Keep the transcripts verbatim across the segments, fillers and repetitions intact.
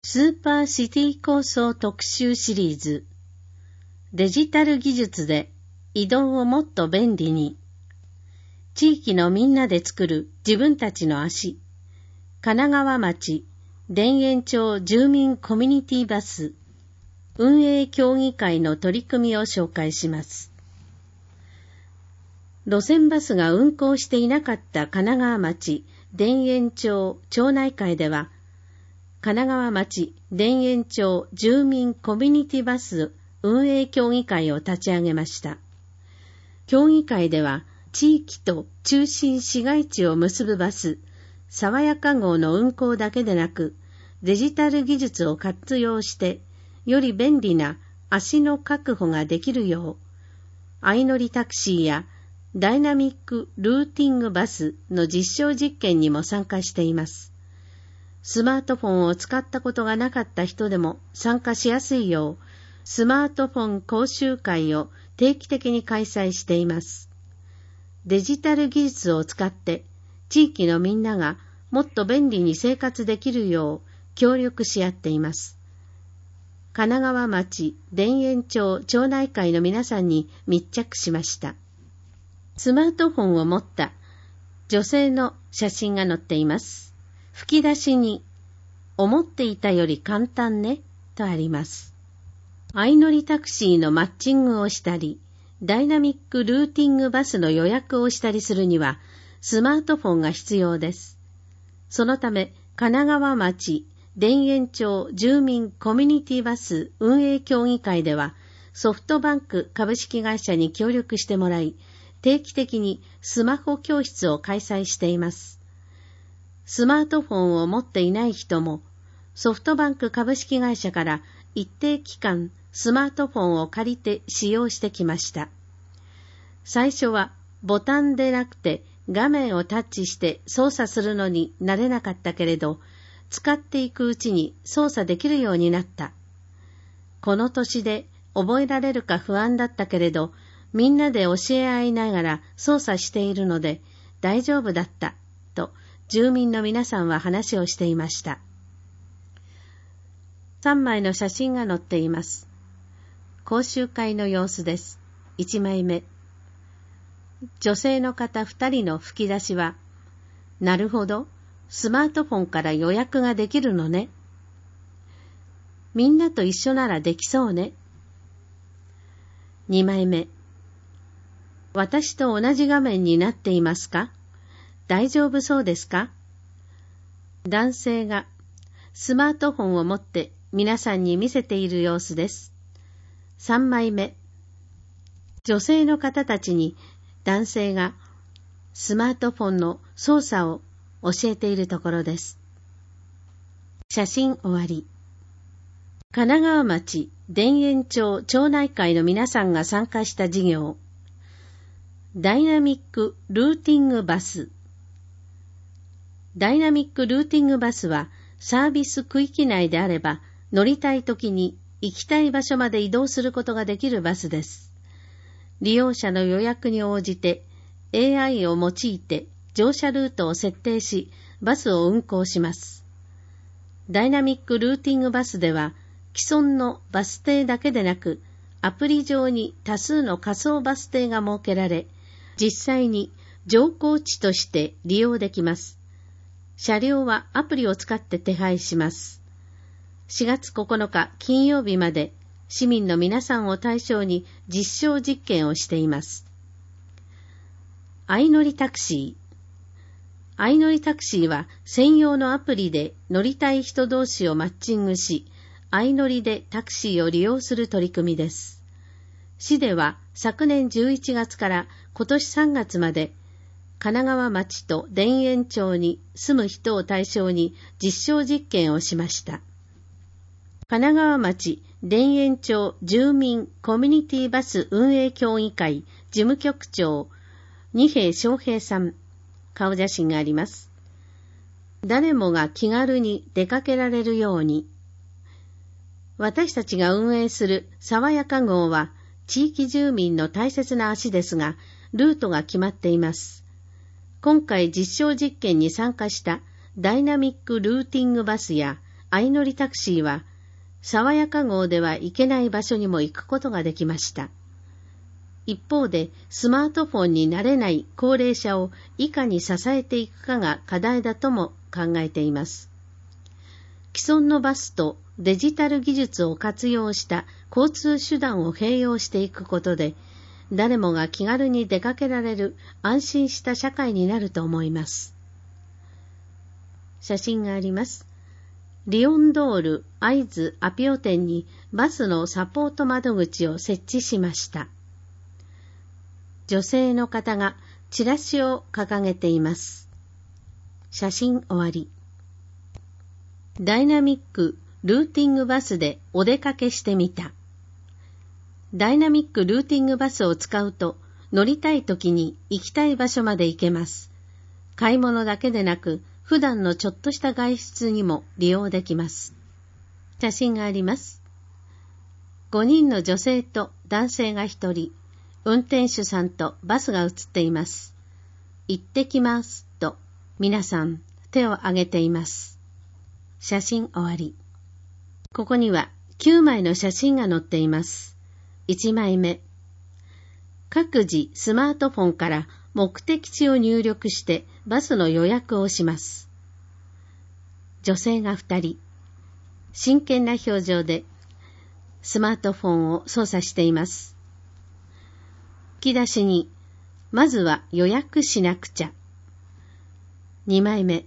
スーパーシティ構想特集シリーズ、デジタル技術で移動をもっと便利に。地域のみんなで作る自分たちの足。神奈川町田園町住民コミュニティバス運営協議会の取り組みを紹介します。路線バスが運行していなかった神奈川町田園町町内会では、神奈川町田園町住民コミュニティバス運営協議会を立ち上げました。協議会では、地域と中心市街地を結ぶバス、さわやか号の運行だけでなく、デジタル技術を活用して、より便利な足の確保ができるよう、相乗りタクシーやダイナミックルーティングバスの実証実験にも参加しています。スマートフォンを使ったことがなかった人でも参加しやすいよう、スマートフォン講習会を定期的に開催しています。デジタル技術を使って地域のみんながもっと便利に生活できるよう協力し合っています。神奈川町田園町町内会の皆さんに密着しました。スマートフォンを持った女性の写真が載っています。吹き出しに、思っていたより簡単ね、とあります。相乗りタクシーのマッチングをしたり、ダイナミックルーティングバスの予約をしたりするには、スマートフォンが必要です。そのため、神奈川町田園町住民コミュニティバス運営協議会では、ソフトバンク株式会社に協力してもらい、定期的にスマホ教室を開催しています。スマートフォンを持っていない人も、ソフトバンク株式会社から一定期間スマートフォンを借りて使用してきました。最初はボタンでなくて画面をタッチして操作するのに慣れなかったけれど、使っていくうちに操作できるようになった。この年で覚えられるか不安だったけれど、みんなで教え合いながら操作しているので大丈夫だった、と住民の皆さんは話をしていました。さんまいの写真が載っています。講習会の様子です。いちまいめ。女性の方ふたりの吹き出しは、なるほど、スマートフォンから予約ができるのね。みんなと一緒ならできそうね。にまいめ。私と同じ画面になっていますか？大丈夫そうですか？男性がスマートフォンを持って皆さんに見せている様子です。さんまいめ。女性の方たちに男性がスマートフォンの操作を教えているところです。写真終わり。神奈川町田園町町内会の皆さんが参加した事業、ダイナミックルーティングバス。ダイナミックルーティングバスはサービス区域内であれば乗りたいときに行きたい場所まで移動することができるバスです。利用者の予約に応じて エーアイ を用いて乗車ルートを設定しバスを運行します。ダイナミックルーティングバスでは既存のバス停だけでなくアプリ上に多数の仮想バス停が設けられ、実際に乗降地として利用できます。車両はアプリを使って手配します。しがつここのか金曜日まで市民の皆さんを対象に実証実験をしています。相乗りタクシー。相乗りタクシーは専用のアプリで乗りたい人同士をマッチングし、相乗りでタクシーを利用する取り組みです。市では昨年じゅういちがつから今年さんがつまで神奈川町と田園町に住む人を対象に実証実験をしました。神奈川町田園町住民コミュニティバス運営協議会事務局長二瓶翔平さん、顔写真があります。誰もが気軽に出かけられるように。私たちが運営するさわやか号は地域住民の大切な足ですが、ルートが決まっています。今回実証実験に参加したダイナミックルーティングバスや相乗りタクシーは、爽やか号では行けない場所にも行くことができました。一方で、スマートフォンに慣れない高齢者をいかに支えていくかが課題だとも考えています。既存のバスとデジタル技術を活用した交通手段を併用していくことで、誰もが気軽に出かけられる安心した社会になると思います。写真があります。リオンドール会津アピオ店にバスのサポート窓口を設置しました。女性の方がチラシを掲げています。写真終わり。ダイナミックルーティングバスでお出かけしてみた。ダイナミックルーティングバスを使うと乗りたい時に行きたい場所まで行けます。買い物だけでなく普段のちょっとした外出にも利用できます。写真があります。ごにんの女性と男性がひとり、運転手さんとバスが写っています。行ってきますと皆さん手を挙げています。写真終わり。ここにはきゅうまいの写真が載っています。いちまいめ。各自スマートフォンから目的地を入力してバスの予約をします。女性がふたり、真剣な表情でスマートフォンを操作しています。吹き出しに、まずは予約しなくちゃ。にまいめ。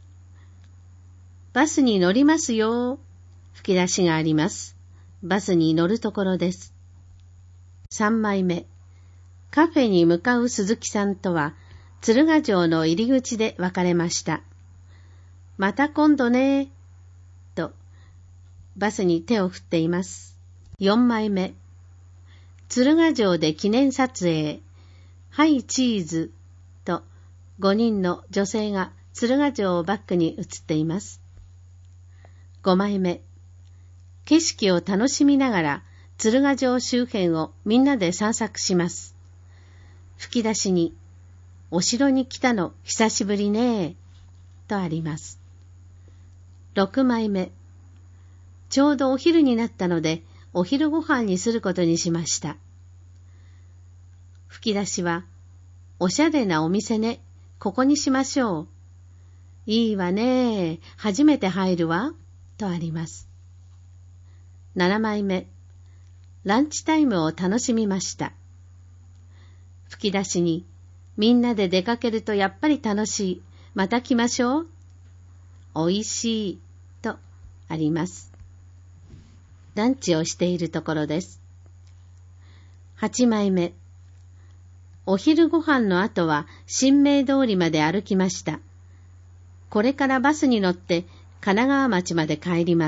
バスに乗りますよ。吹き出しがあります。バスに乗るところです。さんまいめ。カフェに向かう鈴木さんとは、鶴ヶ城の入り口で別れました。また今度ね、と、バスに手を振っています。よんまいめ。鶴ヶ城で記念撮影。はいチーズ、と、ごにんの女性が鶴ヶ城をバックに写っています。ごまいめ。景色を楽しみながら、鶴ヶ城周辺をみんなで散策します。吹き出しに、お城に来たの久しぶりねとあります。ろくまいめ。ちょうどお昼になったので、お昼ご飯にすることにしました。吹き出しは、おしゃれなお店ね、ここにしましょう。いいわね、初めて入るわ、とあります。ななまいめ。ランチタイムを楽しみました。吹き出しに、みんなで出かけるとやっぱり楽しい。また来ましょう。おいしい。とあります。ランチをしているところです。はちまいめ。お昼ご飯の後は新名通りまで歩きました。これからバスに乗って神奈川町まで帰ります。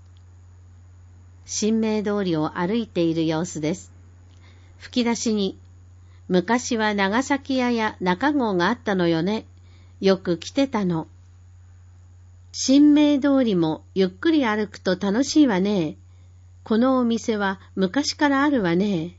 新名通りを歩いている様子です。吹き出しに、昔は長崎屋や中郷があったのよね。よく来てたの。新名通りもゆっくり歩くと楽しいわね。このお店は昔からあるわね。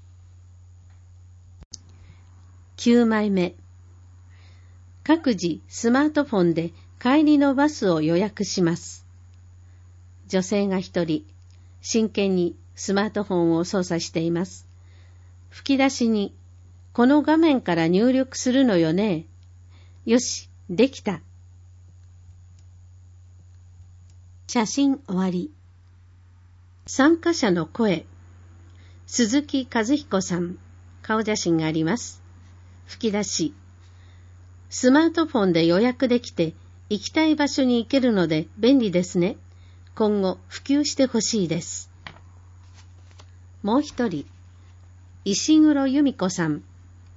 きゅうまいめ。各自スマートフォンで帰りのバスを予約します。女性が一人、真剣にスマートフォンを操作しています。吹き出しに、この画面から入力するのよね。よし、できた。写真終わり。参加者の声。鈴木和彦さん、顔写真があります。吹き出し。スマートフォンで予約できて、行きたい場所に行けるので便利ですね。今後普及してほしいです。もう一人、石黒由美子さん。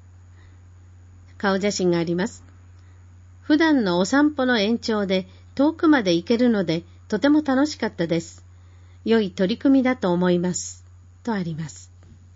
顔写真があります。普段のお散歩の延長で遠くまで行けるのでとても楽しかったです。良い取り組みだと思います。とあります。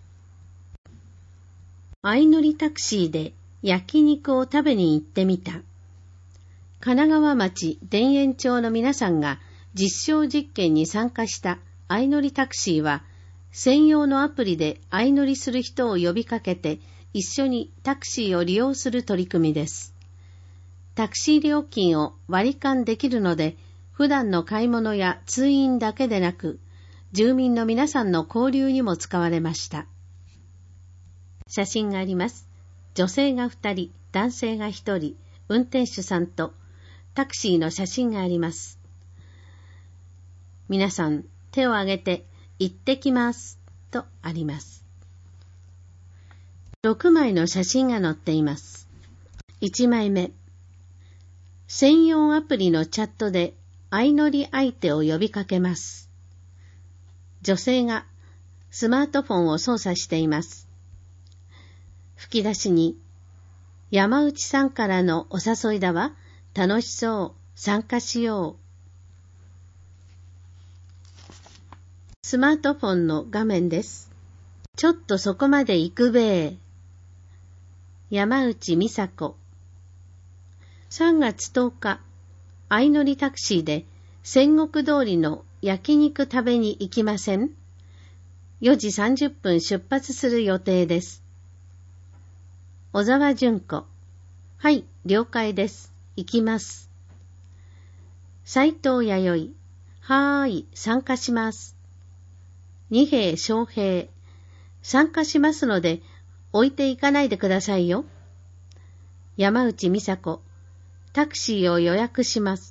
相乗りタクシーで焼肉を食べに行ってみた。神奈川町田園町の皆さんが実証実験に参加した相乗りタクシーは、専用のアプリで相乗りする人を呼びかけて一緒にタクシーを利用する取り組みです。タクシー料金を割り勘できるので、 普段の買い物や通院だけでなく、住民の皆さんの交流にも使われました。写真があります。女性がふたり、男性がひとり、運転手さんとタクシーの写真があります。皆さん、手を挙げて、行ってきます、とあります。ろくまいの写真が載っています。いちまいめ。専用アプリのチャットで相乗り相手を呼びかけます。女性がスマートフォンを操作しています。吹き出しに、山内さんからのお誘いだわ。楽しそう。参加しよう。スマートフォンの画面です。ちょっとそこまで行くべえ。山内美佐子。さんがつとおか、相乗りタクシーで戦国通りの焼肉食べに行きません？よじさんじゅっぷん出発する予定です。小沢純子。はい、了解です。行きます。斉藤弥生。はーい、参加します。二平昌平。参加しますので、置いていかないでくださいよ。山内美佐子。タクシーを予約します。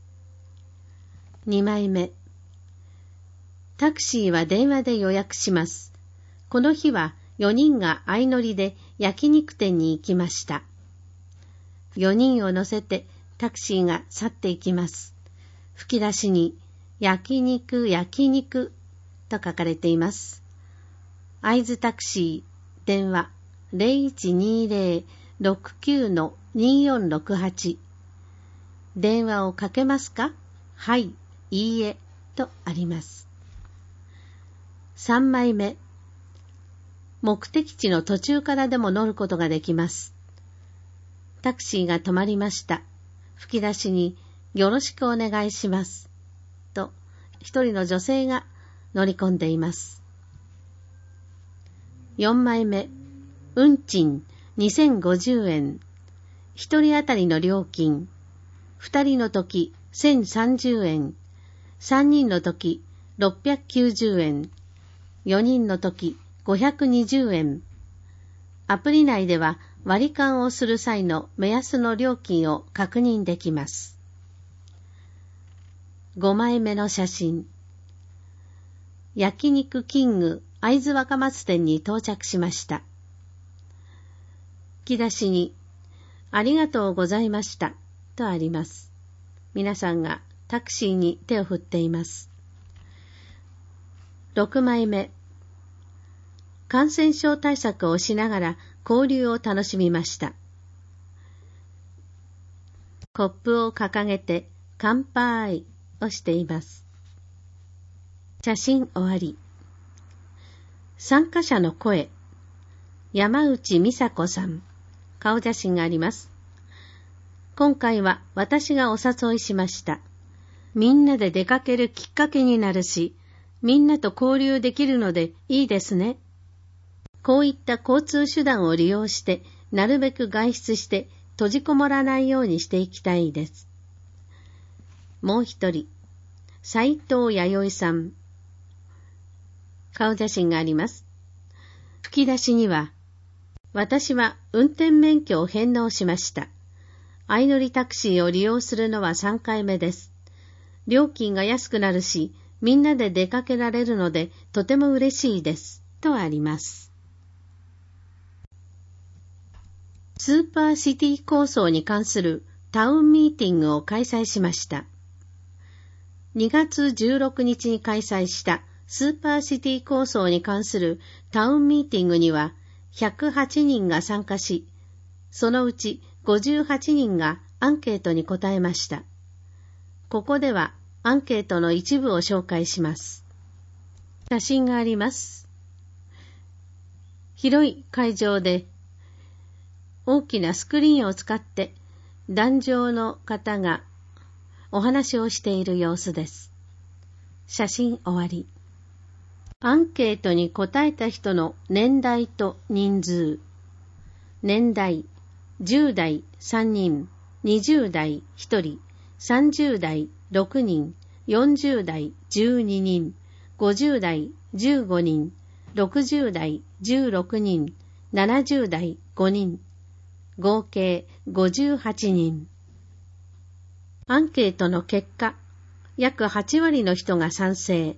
にまいめ。タクシーは電話で予約します。この日はよにんが相乗りで焼肉店に行きました。よにんを乗せてタクシーが去っていきます。吹き出しに、焼肉焼肉と書かれています。会津タクシー、電話 ゼロいちにゼロ ろくきゅう によんろくはち。電話をかけますか？はい、いいえ、とあります。さんまいめ。目的地の途中からでも乗ることができます。タクシーが止まりました。吹き出しに、よろしくお願いします。と、一人の女性が乗り込んでいます。よんまいめ。運賃にせんごじゅうえん。一人当たりの料金。二人のときせんさんじゅうえん。三人のときろっぴゃくきゅうじゅうえん。四人のときごひゃくにじゅうえん。アプリ内では割り勘をする際の目安の料金を確認できます。ごまいめの写真。焼肉キング会津若松店に到着しました。吹き出しに、ありがとうございました、とあります。皆さんがタクシーに手を振っています。ろくまいめ。感染症対策をしながら交流を楽しみました。コップを掲げて乾杯をしています。写真終わり。参加者の声。山内美佐子さん。顔写真があります。今回は私がお誘いしました。みんなで出かけるきっかけになるし、みんなと交流できるのでいいですね。こういった交通手段を利用して、なるべく外出して閉じこもらないようにしていきたいです。もう一人、斉藤弥生さん。顔写真があります。吹き出しには、私は運転免許を返納しました。相乗りタクシーを利用するのはさんかいめです。料金が安くなるし、みんなで出かけられるのでとても嬉しいです。とあります。スーパーシティ構想に関するタウンミーティングを開催しました。にがつじゅうろくにちに開催したスーパーシティ構想に関するタウンミーティングにはひゃくはちにんが参加し、そのうちごじゅうはちにんがアンケートに答えました。ここではアンケートの一部を紹介します。写真があります。広い会場で大きなスクリーンを使って壇上の方がお話をしている様子です。写真終わり。アンケートに答えた人の年代と人数。年代、じゅうだいさんにん、にじゅうだいひとり、 さんじゅう代ろくにん、よんじゅう代じゅうににん、ごじゅう代じゅうごにん、ろくじゅう代じゅうろくにん、ななじゅう代ごにん、合計ごじゅうはちにん。アンケートの結果、約はち割の人が賛成。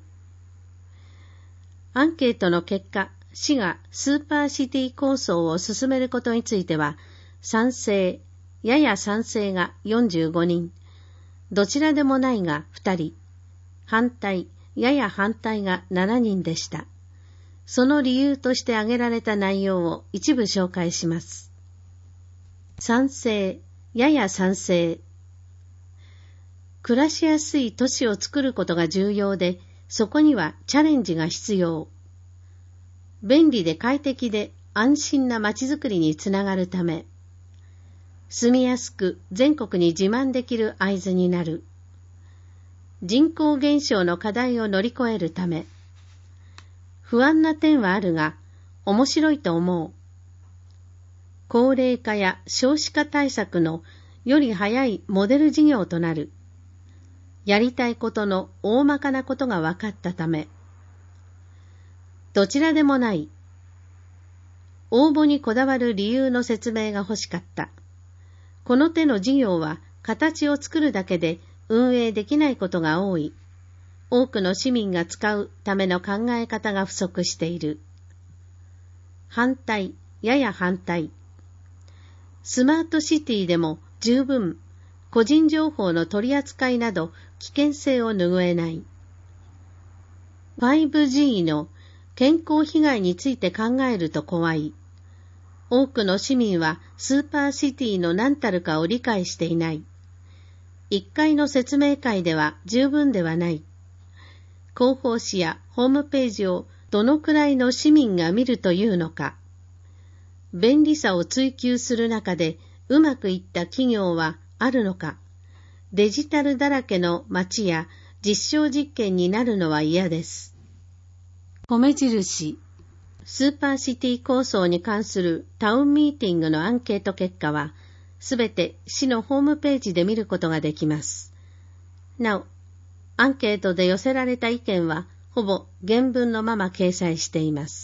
アンケートの結果、市がスーパーシティ構想を進めることについては、賛成、やや賛成がよんじゅうごにん、どちらでもないがふたり、反対、やや反対がしちにんでした。その理由として挙げられた内容を一部紹介します。賛成、やや賛成。暮らしやすい都市を作ることが重要で、そこにはチャレンジが必要。便利で快適で安心な街づくりにつながるため、住みやすく全国に自慢できる合図になる。人口減少の課題を乗り越えるため、不安な点はあるが、面白いと思う。高齢化や少子化対策のより早いモデル事業となる。やりたいことの大まかなことが分かったため、どちらでもない。応募にこだわる理由の説明が欲しかった。この手の事業は形を作るだけで運営できないことが多い。多くの市民が使うための考え方が不足している。反対、やや反対。スマートシティでも十分個人情報の取り扱いなど危険性を拭えない。ファイブジー の健康被害について考えると怖い。多くの市民はスーパーシティの何たるかを理解していない。一回の説明会では十分ではない。広報誌やホームページをどのくらいの市民が見るというのか。便利さを追求する中でうまくいった企業はあるのか。デジタルだらけの街や実証実験になるのは嫌です。米印、スーパーシティ構想に関するタウンミーティングのアンケート結果は、すべて市のホームページで見ることができます。なお、アンケートで寄せられた意見は、ほぼ原文のまま掲載しています。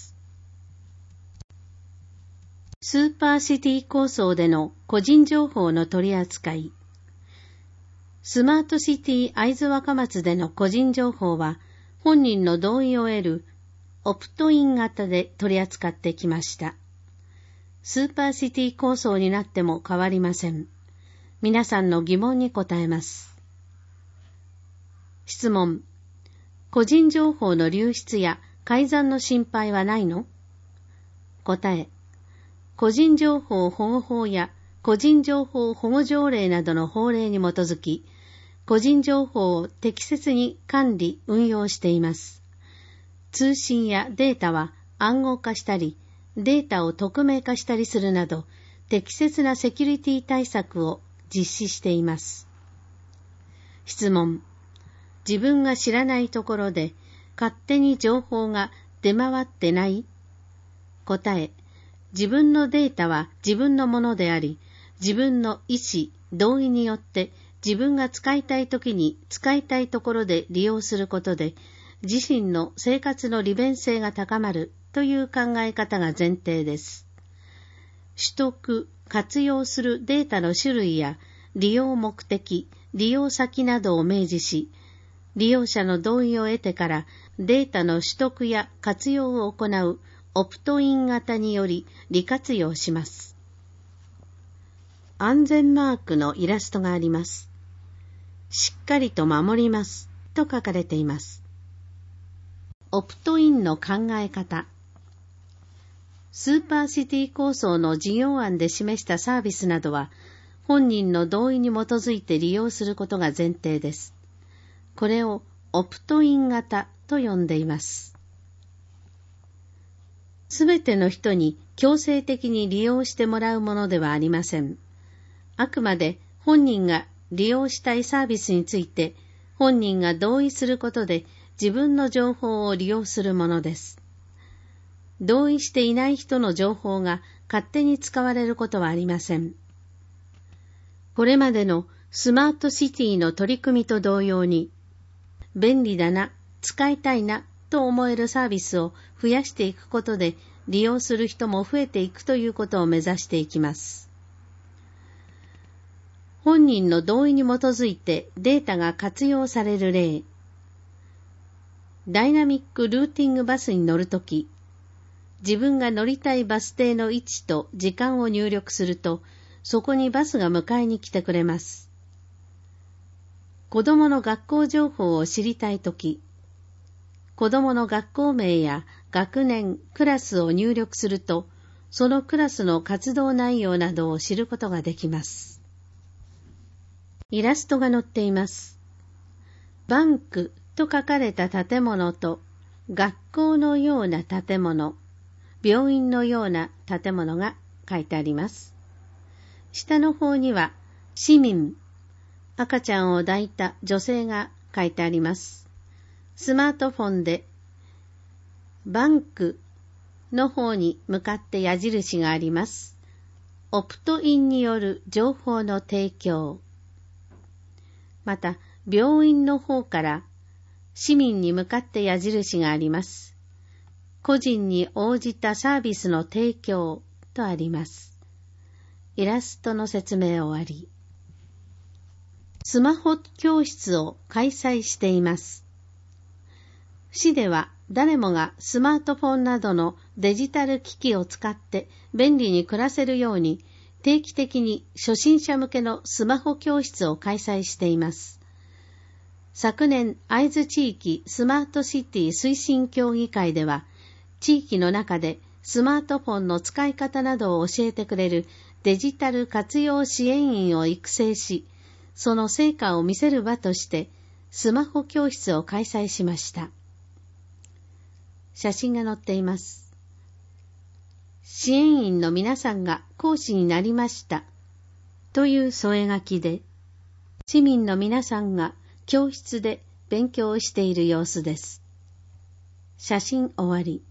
スーパーシティ構想での個人情報の取り扱い。スマートシティ会津若松での個人情報は、本人の同意を得るオプトイン型で取り扱ってきました。スーパーシティ構想になっても変わりません。皆さんの疑問に答えます。質問。個人情報の流出や改ざんの心配はないの？答え。個人情報保護法や個人情報保護条例などの法令に基づき、個人情報を適切に管理・運用しています。通信やデータは暗号化したり、データを匿名化したりするなど、適切なセキュリティ対策を実施しています。質問。自分が知らないところで勝手に情報が出回ってない？答え。自分のデータは自分のものであり、自分の意思、同意によって自分が使いたいときに使いたいところで利用することで、自身の生活の利便性が高まるという考え方が前提です。取得、活用するデータの種類や利用目的、利用先などを明示し、利用者の同意を得てからデータの取得や活用を行うオプトイン型により利活用します。安全マークのイラストがあります。しっかりと守りますと書かれています。オプトインの考え方。スーパーシティ構想の事業案で示したサービスなどは、本人の同意に基づいて利用することが前提です。これをオプトイン型と呼んでいます。すべての人に強制的に利用してもらうものではありません。あくまで本人が利用したいサービスについて、本人が同意することで自分の情報を利用するものです。同意していない人の情報が勝手に使われることはありません。これまでのスマートシティの取り組みと同様に、便利だな、使いたいなと思えるサービスを増やしていくことで利用する人も増えていくということを目指していきます。本人の同意に基づいてデータが活用される例。ダイナミックルーティングバスに乗るとき、自分が乗りたいバス停の位置と時間を入力すると、そこにバスが迎えに来てくれます。子供の学校情報を知りたいとき、子供の学校名や学年、クラスを入力すると、そのクラスの活動内容などを知ることができます。イラストが載っています。バンクと書かれた建物と、学校のような建物、病院のような建物が書いてあります。下の方には、市民、赤ちゃんを抱いた女性が書いてあります。スマートフォンで、バンクの方に向かって矢印があります。オプトインによる情報の提供。また、病院の方から市民に向かって矢印があります。個人に応じたサービスの提供とあります。イラストの説明終わり。スマホ教室を開催しています。市では誰もがスマートフォンなどのデジタル機器を使って便利に暮らせるように定期的に初心者向けのスマホ教室を開催しています。昨年、会津地域スマートシティ推進協議会では、地域の中でスマートフォンの使い方などを教えてくれるデジタル活用支援員を育成し、その成果を見せる場としてスマホ教室を開催しました。写真が載っています。支援員の皆さんが講師になりましたという添え書きで、市民の皆さんが教室で勉強をしている様子です。写真終わり。